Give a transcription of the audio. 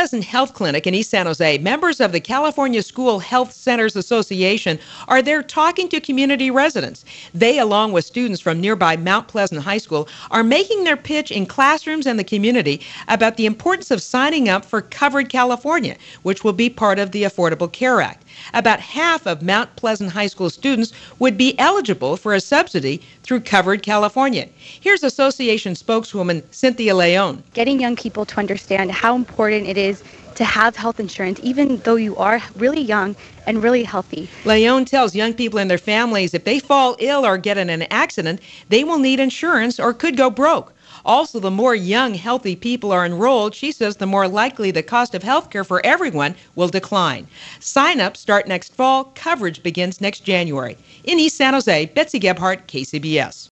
Pleasant Health Clinic in East San Jose, members of the California School Health Centers Association are there talking to community residents. They, along with students from nearby Mount Pleasant High School, are making their pitch in classrooms and the community about the importance of signing up for Covered California, which will be part of the Affordable Care Act. About half of Mount Pleasant High School students would be eligible for a subsidy through Covered California. Here's Association spokeswoman Cynthia Leon. Getting young people to understand how important it is to have health insurance, even though you are really young and really healthy. Leon tells young people and their families if they fall ill or get in an accident, they will need insurance or could go broke. Also, the more young, healthy people are enrolled, she says the more likely the cost of health care for everyone will decline. Sign-ups start next fall. Coverage begins next January. In East San Jose, Betsy Gebhardt, KCBS.